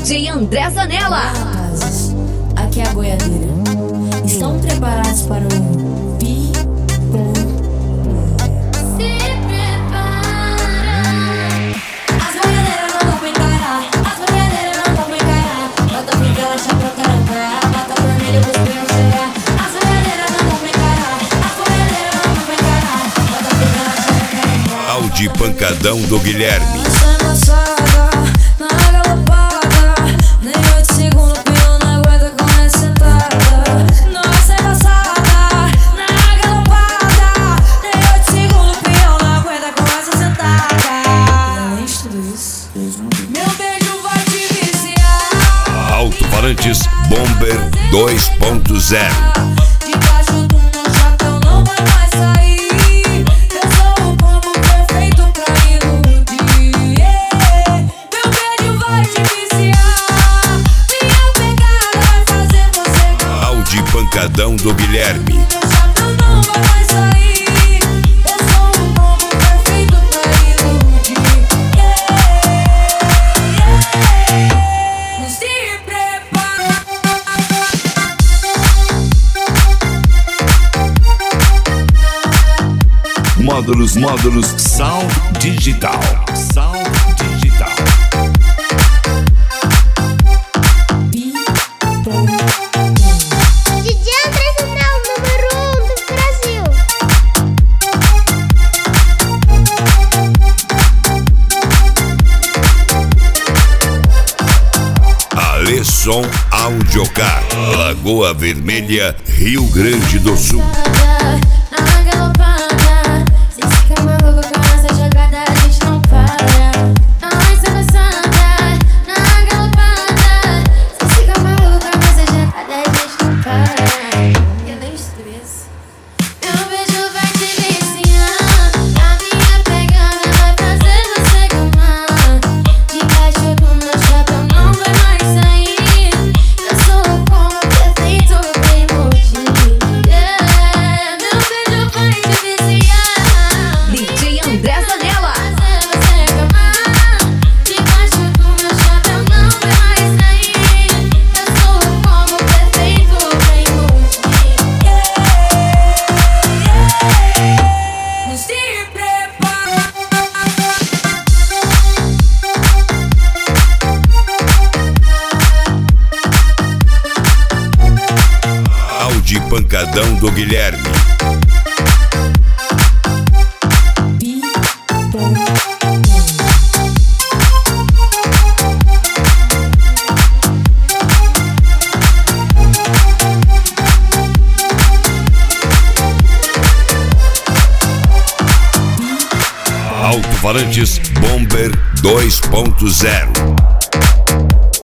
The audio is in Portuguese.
DJ André Zanella. Rapazes, aqui é a boiadeira. Estão preparados para o pi-pom? Se prepara. As boiadeiras não dão pra encarar. As boiadeiras não dão pra encarar. Bota pica, lancha pra caramba. Bota vermelho pros peões chegar. As boiadeiras não dão pra encarar. As boiadeiras não dão pra encarar. Bota pica, lancha pra caramba. Áudio pancadão do Guilherme. Alto-falantes Bomber 2.0. Debaixo do meu chapéu não vai mais sair. Eu sou o combo perfeito pra iludir. Meu beijo vai te viciar. Minha pegada vai fazer você. Áudio pancadão do Guilherme. Meu chapéu não vai mais sair. Eu sou o combo perfeito pra iludir. Se prepara. Módulos Sound Digital. DJ André Zanella, número 1 do Brasil. Aleson Audiocar, Lagoa Vermelha, Rio Grande do Sul. Na galopada, se fica maluco com essa jogada, a gente não para. Nós somos santa, na galopada, se fica maluco com essa jogada, a gente não para. Eu nem estresse. Meu beijo vai te viciar, a minha pegada vai fazer você gamar. Debaixo do meu chapéu não vai mais sair. Eu sou o combo perfeito pra iludir. Meu beijo vai te viciar, DJ André Zanella. fazer você gamar. Debaixo do meu chapéu não vai mais sair. Eu sou o combo perfeito pra iludir. Se prepara. Áudio pancadão do Guilherme. Alto-falantes Bomber 2.0.